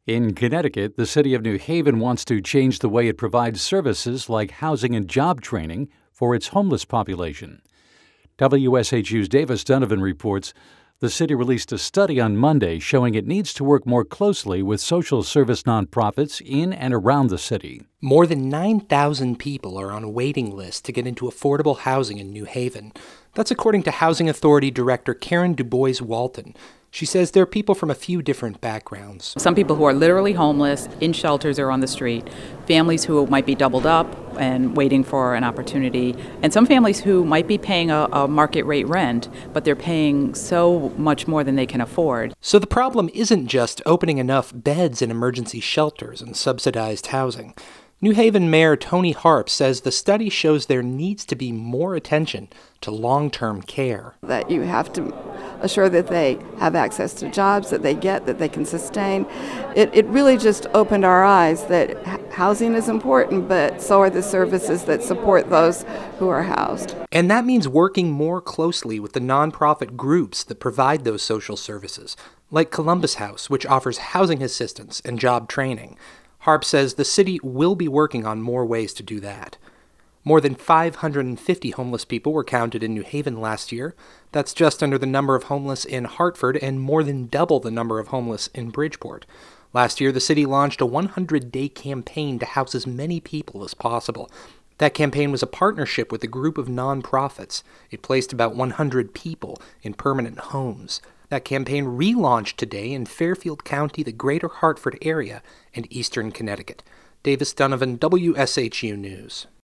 In Connecticut, the city of New Haven wants to change the way it provides services like housing and job training for its homeless population. WSHU's Davis Donovan reports the city released a study on Monday showing it needs to work more closely with social service nonprofits in and around the city. More than 9,000 people are on a waiting list to get into affordable housing in New Haven. That's according to Housing Authority Director Karen DuBois Walton. She says there are people from a few different backgrounds. Some people who are literally homeless, in shelters or on the street, families who might be doubled up and waiting for an opportunity, and some families who might be paying a market rate rent, but they're paying so much more than they can afford. So the problem isn't just opening enough beds in emergency shelters and subsidized housing. New Haven Mayor Tony Harp says the study shows there needs to be more attention to long-term care. That you have to assure that they have access to jobs, that they can sustain. It really just opened our eyes that housing is important, but so are the services that support those who are housed. And that means working more closely with the nonprofit groups that provide those social services, like Columbus House, which offers housing assistance and job training. Harp says the city will be working on more ways to do that. More than 550 homeless people were counted in New Haven last year. That's just under the number of homeless in Hartford and more than double the number of homeless in Bridgeport. Last year, the city launched a 100-day campaign to house as many people as possible. That campaign was a partnership with a group of nonprofits. It placed about 100 people in permanent homes. That campaign relaunched today in Fairfield County, the greater Hartford area, and eastern Connecticut. Davis Donovan, WSHU News.